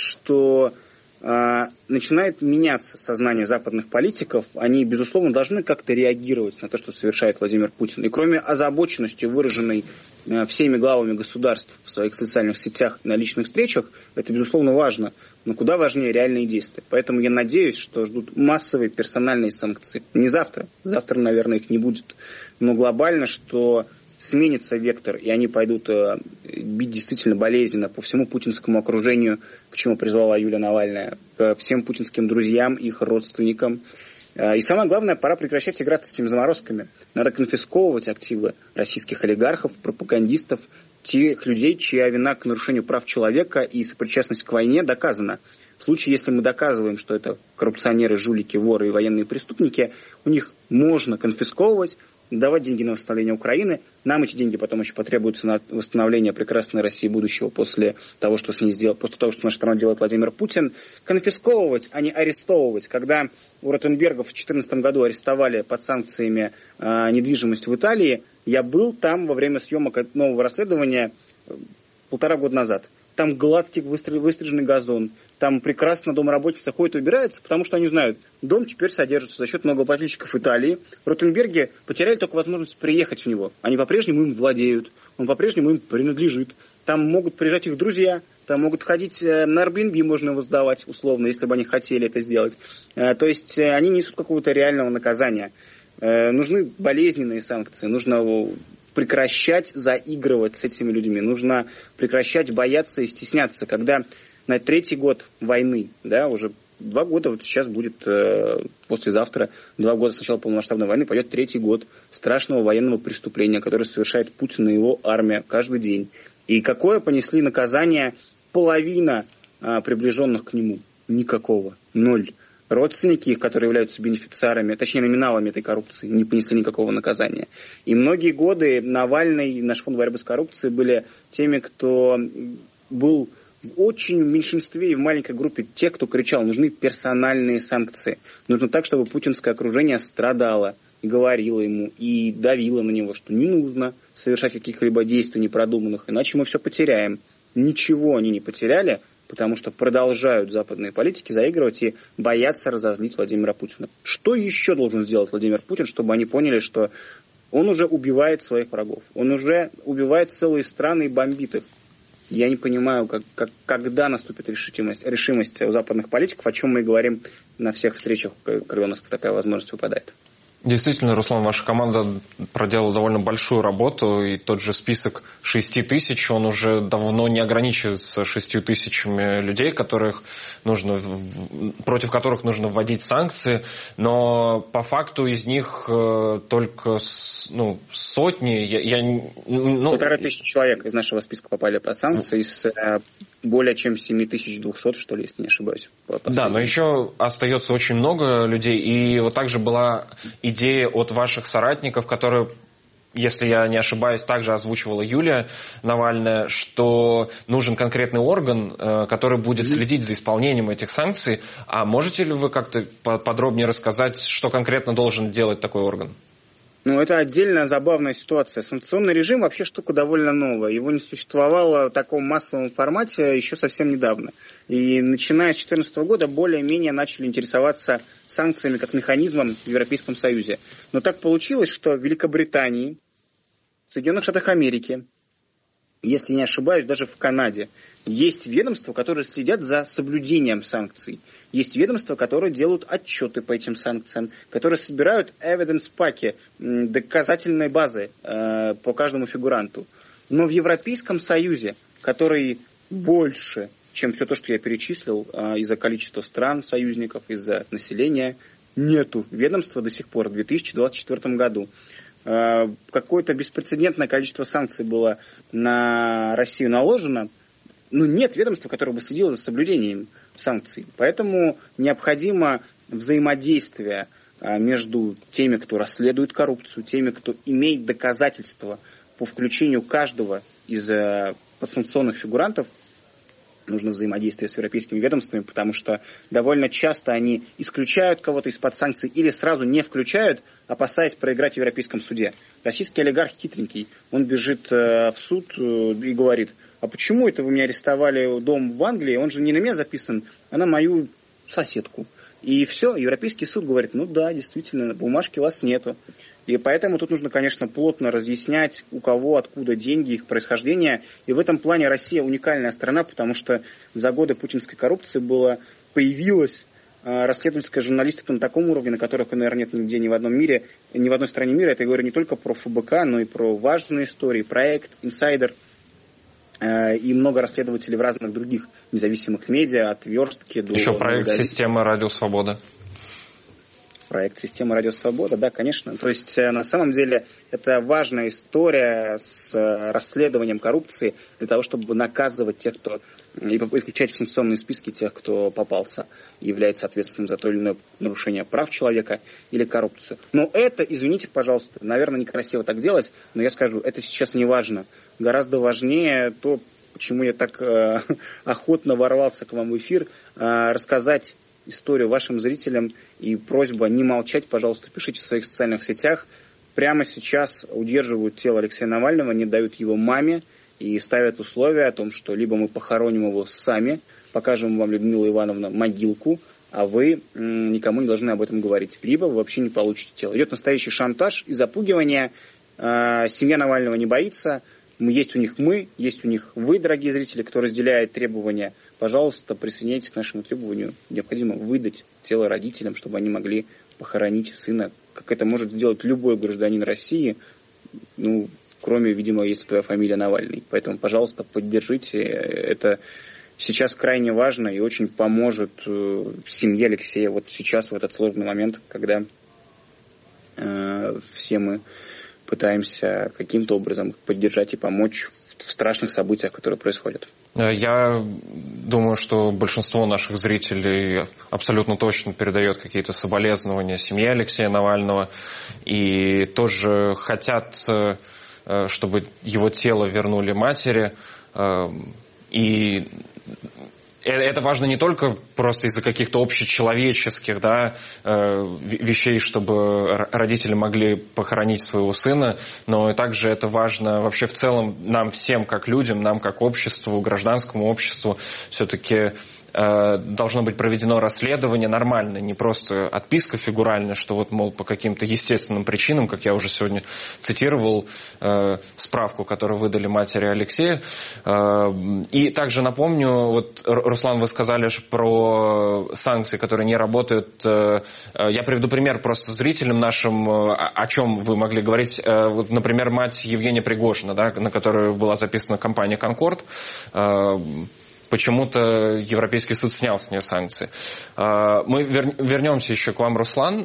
что э, начинает меняться сознание западных политиков. Они, безусловно, должны как-то реагировать на то, что совершает Владимир Путин. И кроме озабоченности, выраженной э, всеми главами государств в своих социальных сетях и на личных встречах, это, безусловно, важно. Но куда важнее реальные действия. Поэтому я надеюсь, что ждут массовые персональные санкции. Не завтра. Завтра, наверное, их не будет. Но глобально, что сменится вектор, и они пойдут э, бить действительно болезненно по всему путинскому окружению, к чему призвала Юлия Навальная, к всем путинским друзьям, их родственникам. Э, и самое главное, пора прекращать играться с этими заморозками. Надо конфисковывать активы российских олигархов, пропагандистов, тех людей, чья вина к нарушению прав человека и сопричастность к войне доказана. В случае, если мы доказываем, что это коррупционеры, жулики, воры и военные преступники, у них можно конфисковывать, давать деньги на восстановление Украины. Нам эти деньги потом еще потребуются на восстановление прекрасной России будущего после того, что с ней сделал, после того, что наша страна делает Владимир Путин. Конфисковывать, а не арестовывать. Когда у Ротенбергов в две тысячи четырнадцатом году арестовали под санкциями э, недвижимость в Италии, я был там во время съемок нового расследования полтора года назад. Там гладкий выстриженный газон. Там прекрасно домработница ходит и убирается, потому что они знают, дом теперь содержится за счет налогоплательщиков Италии. Ротенберги потеряли только возможность приехать в него. Они по-прежнему им владеют, он по-прежнему им принадлежит. Там могут приезжать их друзья, там могут ходить на Airbnb, можно его сдавать условно, если бы они хотели это сделать. То есть они несут какого-то реального наказания. Нужны болезненные санкции, нужно прекращать заигрывать с этими людьми, нужно прекращать бояться и стесняться, когда на третий год войны, да, уже два года, вот сейчас будет э, послезавтра, два года с начала полномасштабной войны, пойдет третий год страшного военного преступления, которое совершает Путин и его армия каждый день. И какое понесли наказание половина э, приближенных к нему? Никакого. Ноль. Родственники их, которые являются бенефициарами, точнее номиналами этой коррупции, не понесли никакого наказания. И многие годы Навальный и наш фонд борьбы с коррупцией были теми, кто был в очень меньшинстве и в маленькой группе тех, кто кричал, нужны персональные санкции. Нужно так, чтобы путинское окружение страдало, и говорило ему, и давило на него, что не нужно совершать каких-либо действий непродуманных, иначе мы все потеряем. Ничего они не потеряли, потому что продолжают западные политики заигрывать и боятся разозлить Владимира Путина. Что еще должен сделать Владимир Путин, чтобы они поняли, что он уже убивает своих врагов, он уже убивает целые страны и бомбит их? Я не понимаю, как, как, когда наступит решимость, решимость у западных политиков, о чем мы и говорим на всех встречах, когда у нас такая возможность выпадает. Действительно, Руслан, ваша команда проделала довольно большую работу, и тот же список шести тысяч, он уже давно не ограничивается шестью тысячами людей, которых нужно, против которых нужно вводить санкции, но по факту из них только ну, сотни... Я, я, ну... Полторы тысячи человек из нашего списка попали под санкции, из более чем семь тысяч двести, что ли, если не ошибаюсь. Да, но еще остается очень много людей, и вот также была идея от ваших соратников, которые, если я не ошибаюсь, также озвучивала Юлия Навальная, что нужен конкретный орган, который будет следить за исполнением этих санкций. А можете ли вы как-то подробнее рассказать, что конкретно должен делать такой орган? Ну, это отдельная забавная ситуация. Санкционный режим вообще штука довольно новая. Его не существовало в таком массовом формате еще совсем недавно. И начиная с две тысячи четырнадцатого года более-менее начали интересоваться санкциями как механизмом в Европейском Союзе. Но так получилось, что в Великобритании, в Соединенных Штатах Америки, если не ошибаюсь, даже в Канаде, есть ведомства, которые следят за соблюдением санкций. Есть ведомства, которые делают отчеты по этим санкциям, которые собирают evidence-паки, доказательные базы э, по каждому фигуранту. Но в Европейском Союзе, который больше, чем все то, что я перечислил, э, из-за количества стран, союзников, из-за населения, нету ведомства до сих пор в две тысячи двадцать четвёртом году. какое-то беспрецедентное количество санкций было на Россию наложено, ну, нет ведомства, которое бы следило за соблюдением санкций. Поэтому необходимо взаимодействие между теми, кто расследует коррупцию, теми, кто имеет доказательства по включению каждого из подсанкционных фигурантов. Нужно взаимодействие с европейскими ведомствами, потому что довольно часто они исключают кого-то из-под санкций или сразу не включают, опасаясь проиграть в Европейском суде. Российский олигарх хитренький, он бежит в суд и говорит: а почему это вы меня арестовали дом в Англии, он же не на меня записан, а на мою соседку. И все, Европейский суд говорит: ну да, действительно, бумажки у вас нету. И поэтому тут нужно, конечно, плотно разъяснять, у кого, откуда деньги, их происхождение. И в этом плане Россия уникальная страна, потому что за годы путинской коррупции было, появилась э, расследовательская журналистика на таком уровне, на котором, наверное, нет нигде ни в одном мире, ни в одной стране мира. Это я говорю не только про ФБК, но и про важные истории, проект, инсайдер э, и много расследователей в разных других независимых медиа, от Верстки до... Еще проект «Система Радио Свобода». Проект «Система Радио Свобода», да, конечно. То есть, на самом деле, это важная история с расследованием коррупции для того, чтобы наказывать тех, кто... и включать в санкционные списки тех, кто попался и является ответственным за то или иное нарушение прав человека или коррупцию. Но это, извините, пожалуйста, наверное, некрасиво так делать, но я скажу, это сейчас не важно. Гораздо важнее то, почему я так э, охотно ворвался к вам в эфир, э, рассказать историю вашим зрителям, и просьба не молчать, пожалуйста, пишите в своих социальных сетях. Прямо сейчас удерживают тело Алексея Навального, не дают его маме и ставят условия о том, что либо мы похороним его сами, покажем вам, Людмила Ивановна, могилку, а вы м, никому не должны об этом говорить, либо вы вообще не получите тело. Идет настоящий шантаж и запугивание. Э, семья Навального не боится. Есть у них мы, есть у них вы, дорогие зрители, кто разделяет требования. Пожалуйста, присоединяйтесь к нашему требованию. Необходимо выдать тело родителям, чтобы они могли похоронить сына, как это может сделать любой гражданин России, ну, кроме, видимо, если твоя фамилия Навальный. Поэтому, пожалуйста, поддержите. Это сейчас крайне важно и очень поможет семье Алексея вот сейчас, в этот сложный момент, когда э, все мы пытаемся каким-то образом их поддержать и помочь в страшных событиях, которые происходят. Я думаю, что большинство наших зрителей абсолютно точно передает какие-то соболезнования семье Алексея Навального и тоже хотят, чтобы его тело вернули матери. И это важно не только просто из-за каких-то общечеловеческих, да, вещей, чтобы родители могли похоронить своего сына, но и также это важно вообще в целом нам всем как людям, нам как обществу, гражданскому обществу все-таки должно быть проведено расследование нормально, не просто отписка фигуральная, что вот, мол, по каким-то естественным причинам, как я уже сегодня цитировал э, справку, которую выдали матери Алексея. Э, и также напомню, вот, Руслан, вы сказали про санкции, которые не работают. Э, я приведу пример просто зрителям нашим, э, о чем вы могли говорить. Э, вот, например, мать Евгения Пригожина, да, на которую была записана компания «Конкорд», э, почему-то Европейский суд снял с нее санкции. Мы вернемся еще к вам, Руслан.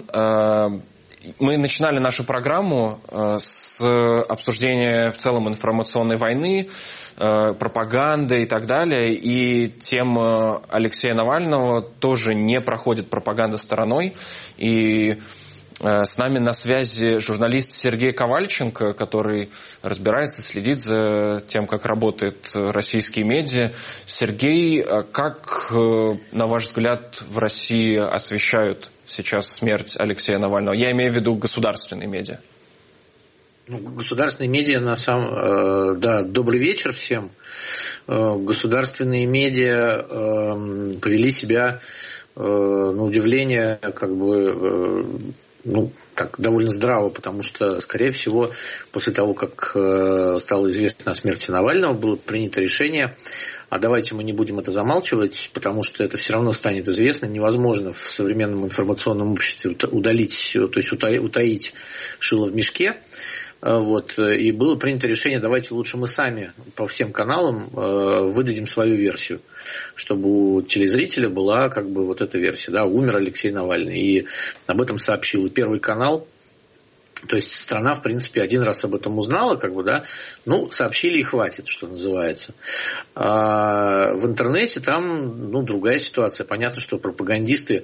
Мы начинали нашу программу с обсуждения в целом информационной войны, пропаганды и так далее. И тема Алексея Навального тоже не проходит пропаганда стороной. И с нами на связи журналист Сергей Ковальченко, который разбирается, следит за тем, как работают российские медиа. Сергей, как, на ваш взгляд, в России освещают сейчас смерть Алексея Навального? Я имею в виду государственные медиа. Ну, государственные медиа, на самом... Да, добрый вечер всем. Государственные медиа повели себя, на удивление, как бы... Ну, так, довольно здраво, потому что, скорее всего, после того, как э, стало известно о смерти Навального, было принято решение, а давайте мы не будем это замалчивать, потому что это все равно станет известно. Невозможно в современном информационном обществе удалить, то есть ута- утаить шило в мешке. Вот, и было принято решение, давайте лучше мы сами по всем каналам э, выдадим свою версию, чтобы у телезрителя была как бы вот эта версия, да, умер Алексей Навальный, и об этом сообщил и Первый канал, То есть страна, в принципе, один раз об этом узнала, как бы, да, ну, сообщили и хватит, что называется. А в интернете там, ну, другая ситуация. Понятно, что пропагандисты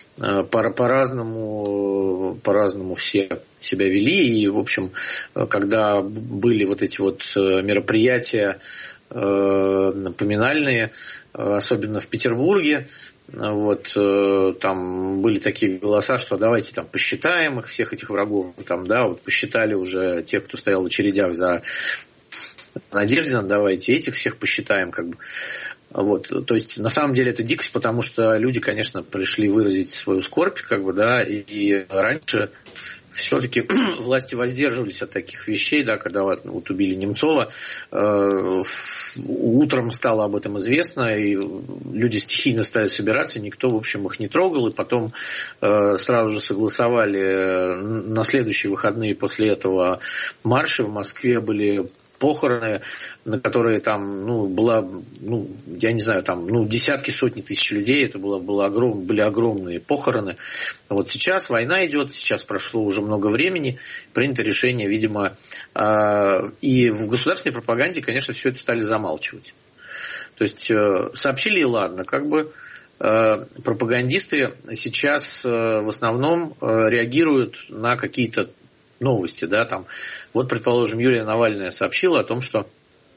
по-разному, по-разному все себя вели. И, в общем, когда были вот эти вот мероприятия поминальные, особенно в Петербурге, вот, там были такие голоса, что давайте там посчитаем их, всех этих врагов, там, да, вот посчитали уже тех, кто стоял в очередях за Надеждина, давайте этих всех посчитаем, как бы. Вот, то есть, на самом деле, это дикость, потому что люди, конечно, пришли выразить свою скорбь, как бы, да, и, и раньше все-таки власти воздерживались от таких вещей, да, когда вот, вот убили Немцова, э, утром стало об этом известно, и люди стихийно стали собираться, никто, в общем, их не трогал, и потом э, сразу же согласовали на следующие выходные после этого марши в Москве были похороны, на которые там, ну, была, ну, я не знаю, там, ну, десятки, сотни тысяч людей, это было, было огром, были огромные похороны. Вот сейчас война идет, сейчас прошло уже много времени, принято решение, видимо, э, и в государственной пропаганде, конечно, все это стали замалчивать. То есть э, сообщили и ладно, как бы э, пропагандисты сейчас э, в основном э, реагируют на какие-то новости, да, там, вот, предположим, Юлия Навальная сообщила о том, что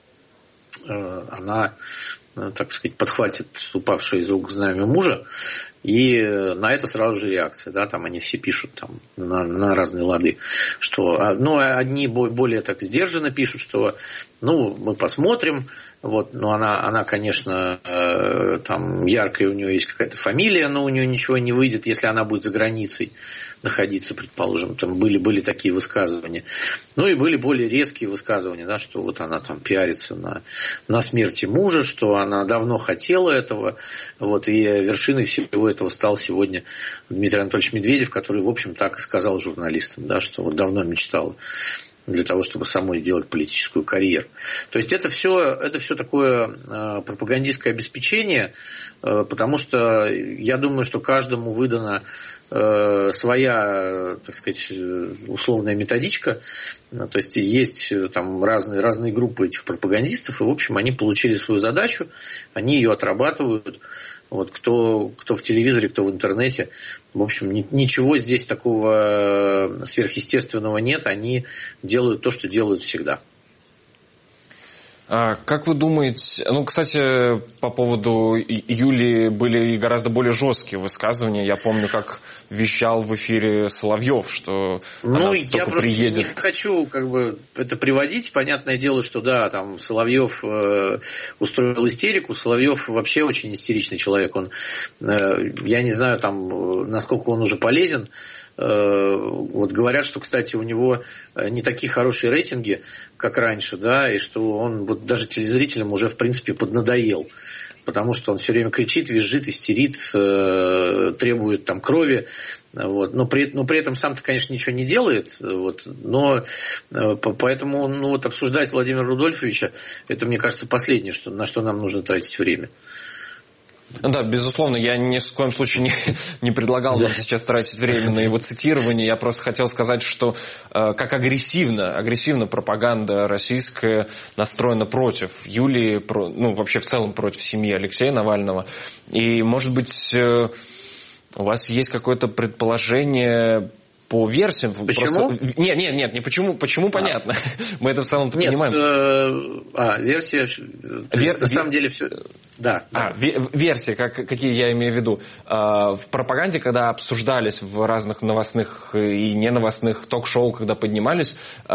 э, она, э, так сказать, подхватит упавшее из рук знамя мужа, и на это сразу же реакция, да, там они все пишут там на, на разные лады, что, ну, одни более так сдержанно пишут, что, ну, мы посмотрим, вот, но она, она, конечно, э, там яркая, у нее есть какая-то фамилия, но у нее ничего не выйдет, если она будет за границей находиться, предположим, там были, были такие высказывания. Ну и были более резкие высказывания, да, что вот она там пиарится на, на смерти мужа, что она давно хотела этого, вот, и вершиной всего этого стал сегодня Дмитрий Анатольевич Медведев, который, в общем, так и сказал журналистам, да, что вот давно мечтал для того, чтобы самой сделать политическую карьеру. То есть это все, это все такое э, пропагандистское обеспечение, э, потому что я думаю, что каждому выдана э, своя, так сказать, условная методичка. То есть есть там разные, разные группы этих пропагандистов, и, в общем, они получили свою задачу, они ее отрабатывают. Вот, кто, кто в телевизоре, кто в интернете. В общем, ни, ничего здесь такого сверхъестественного нет. Они делают то, что делают всегда. А как вы думаете, ну, кстати, по поводу Юлии были гораздо более жесткие высказывания. Я помню, как вещал в эфире Соловьев, что ну, она я только просто приедет. Не хочу как бы это приводить. Понятное дело, что да, там Соловьев э, устроил истерику. Соловьев вообще очень истеричный человек. Он, э, я не знаю, там, насколько он уже полезен. Вот говорят, что, кстати, у него не такие хорошие рейтинги, как раньше, да, и что он вот даже телезрителям уже, в принципе, поднадоел, потому что он все время кричит, визжит, истерит, требует там крови, вот, но, при, но при этом сам-то, конечно, ничего не делает, вот, но поэтому, ну, вот обсуждать Владимира Рудольфовича, это, мне кажется, последнее, что, на что нам нужно тратить время. Да, безусловно, я ни в коем случае не, не предлагал нам сейчас тратить время на его цитирование. Я просто хотел сказать, что э, как агрессивно, агрессивно пропаганда российская настроена против Юлии, про, ну, вообще в целом против семьи Алексея Навального. И, может быть, э, у вас есть какое-то предположение по версиям? Почему? Просто... Нет, нет, нет, не почему, почему а. понятно. Мы это в целом-то нет, понимаем. Э, а, версия, Вер... на самом деле все... Да, а, да. Версии, как, какие я имею в виду. В пропаганде, когда обсуждались в разных новостных и неновостных ток-шоу, когда поднимались,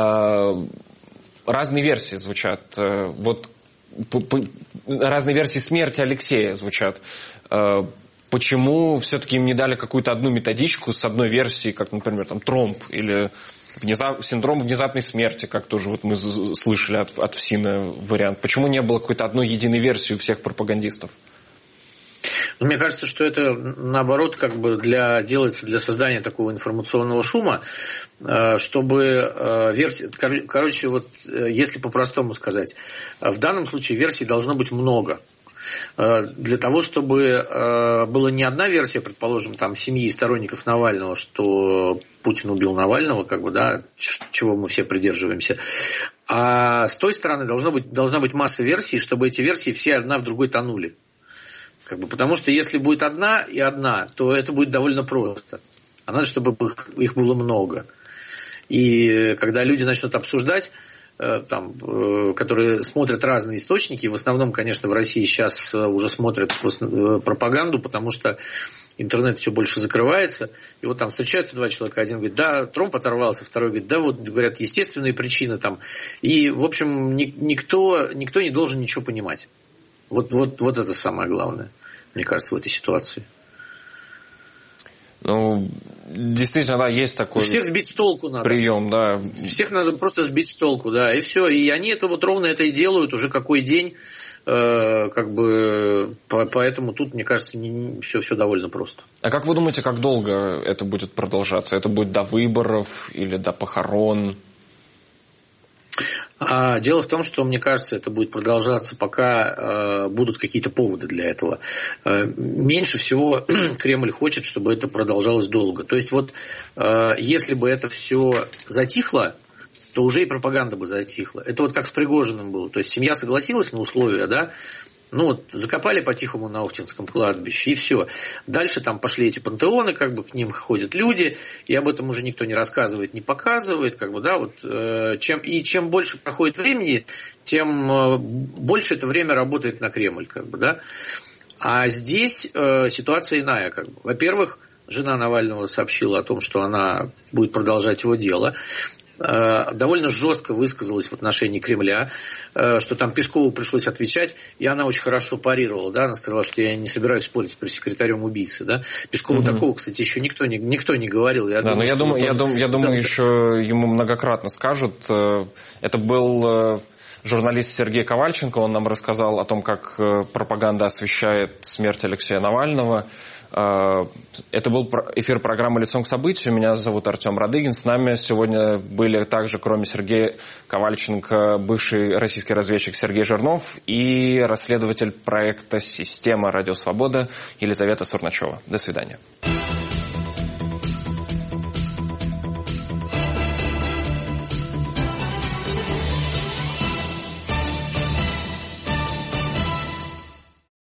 разные версии звучат. Вот разные версии смерти Алексея звучат. Почему все-таки им не дали какую-то одну методичку с одной версией, как, например, там, тромб или внезап... синдром внезапной смерти, как тоже вот мы слышали от, от ФСИНа вариант. Почему не было какой-то одной единой версии у всех пропагандистов? Ну, мне кажется, что это, наоборот, как бы для, делается для создания такого информационного шума, чтобы версии... Короче, вот если по-простому сказать, в данном случае версий должно быть много. для того, чтобы была не одна версия, предположим, там, семьи сторонников Навального, что Путин убил Навального, как бы, да, чего мы все придерживаемся. А с той стороны должна быть, должна быть масса версий, чтобы эти версии все одна в другой тонули. Как бы, потому что если будет одна и одна, то это будет довольно просто. А надо, чтобы их, их было много. И когда люди начнут обсуждать, там, которые смотрят разные источники, в основном, конечно, в России сейчас уже смотрят пропаганду, потому что интернет все больше закрывается, и вот там встречаются два человека, один говорит, да, Тромп оторвался, второй говорит, да, вот, говорят, естественные причины там, и, в общем, ни, никто, никто не должен ничего понимать. Вот, вот, вот это самое главное, мне кажется, в этой ситуации. Ну, действительно, да, есть такой всех сбить с толку надо. Прием, да. Всех надо просто сбить с толку, да, и все. И они это вот ровно это и делают уже какой день, э, как бы, по, поэтому тут, мне кажется, не, не, все, все довольно просто. А как вы думаете, как долго это будет продолжаться? Это будет до выборов или до похорон? А дело в том, что, мне кажется, это будет продолжаться, пока э, будут какие-то поводы для этого. Э, меньше всего Кремль хочет, чтобы это продолжалось долго. То есть, вот э, если бы это все затихло, то уже и пропаганда бы затихла. Это вот как с Пригожиным было. То есть, семья согласилась на условия, да, ну вот закопали по-тихому на Охтинском кладбище, и все. Дальше там пошли эти пантеоны, как бы к ним ходят люди, и об этом уже никто не рассказывает, не показывает, как бы, да, вот, э, чем, и чем больше проходит времени, тем э, больше это время работает на Кремль, как бы, да. А здесь э, ситуация иная, как бы. Во-первых, жена Навального сообщила о том, что она будет продолжать его дело. Довольно жестко высказалась в отношении Кремля, что там Пескову пришлось отвечать, и она очень хорошо парировала, да, она сказала, что я не собираюсь спорить с пресс-секретарем убийцы, да. Пескову угу. такого, кстати, еще никто не, никто не говорил. Я да, думаю, но я думаю, я, дум, я думаю, еще ему многократно скажут. Это был журналист Сергей Ковальченко, он нам рассказал о том, как пропаганда освещает смерть Алексея Навального. Это был эфир программы «Лицом к событию». Меня зовут Артем Радыгин. С нами сегодня были также, кроме Сергея Ковальченко, бывший российский разведчик Сергей Жирнов и расследователь проекта «Система. Радио Свобода» Елизавета Сурначева. До свидания.